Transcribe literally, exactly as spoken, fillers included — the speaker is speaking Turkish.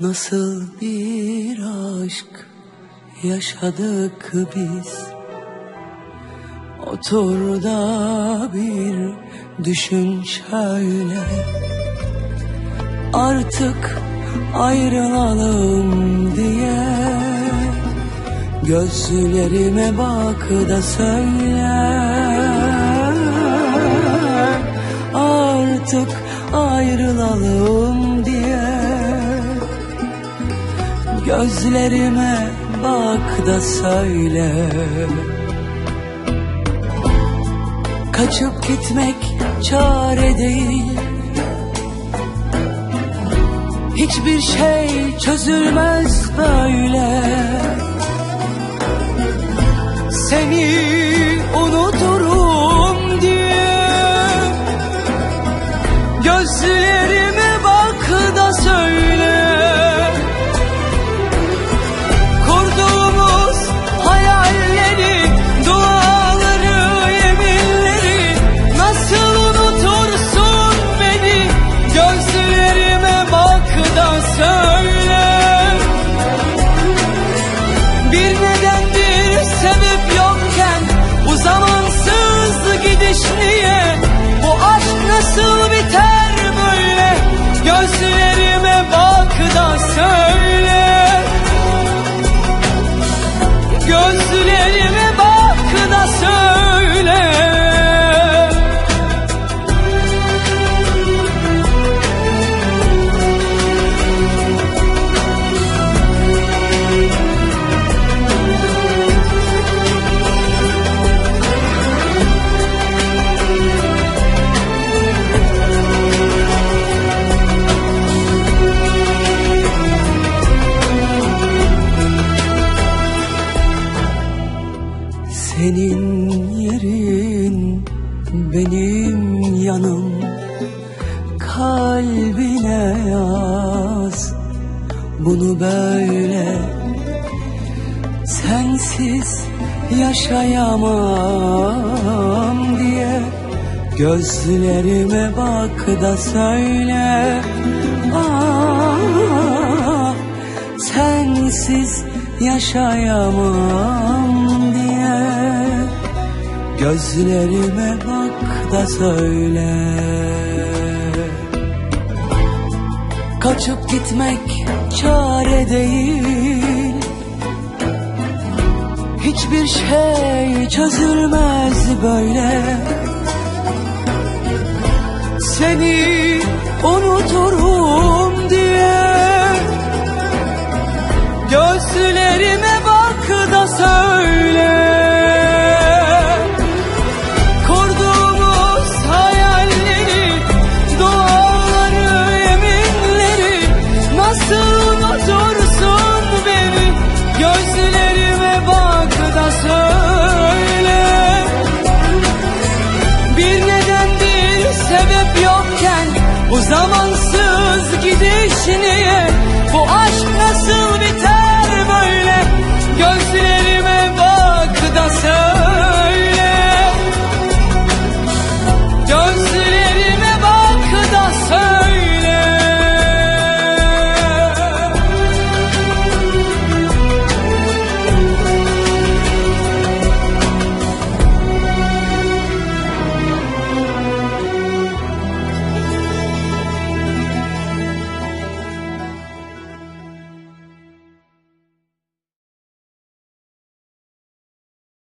Nasıl bir aşk yaşadık biz, otur da bir düşün şöyle. Artık ayrılalım diye gözlerime bak da söyle. Artık ayrılalım diye gözlerime bak da söyle. Kaçıp gitmek çare değil, hiçbir şey çözülmez böyle. Seni unuturum diye gözlerime bak da söyle. Kurduğumuz hayalleri, duaları, yeminleri nasıl unutursun beni? Gözlerime bak da söyle. Bir neden bir sebep yokken bu zamansız gidiş niye? Bu aşk nasıl biter böyle? Gözlerime bak da söyle. Gözlerime bak da söyle. Senin yerin benim yanım, kalbine yaz bunu böyle. Sensiz yaşayamam diye gözlerime bak da söyle. Ah, sensiz yaşayamam diye gözlerime bak da söyle. Kaçıp gitmek çare değil, hiçbir şey çözülmez böyle. Seni unuturum diye gözlerime bak da söyle. Kurduğumuz hayalleri, duaları, yeminleri nasıl unutursun beni? Gözlerime bak da söyle. Bir neden bir sebep yokken bu zamansız gidiş niye? Bu aşk nasıl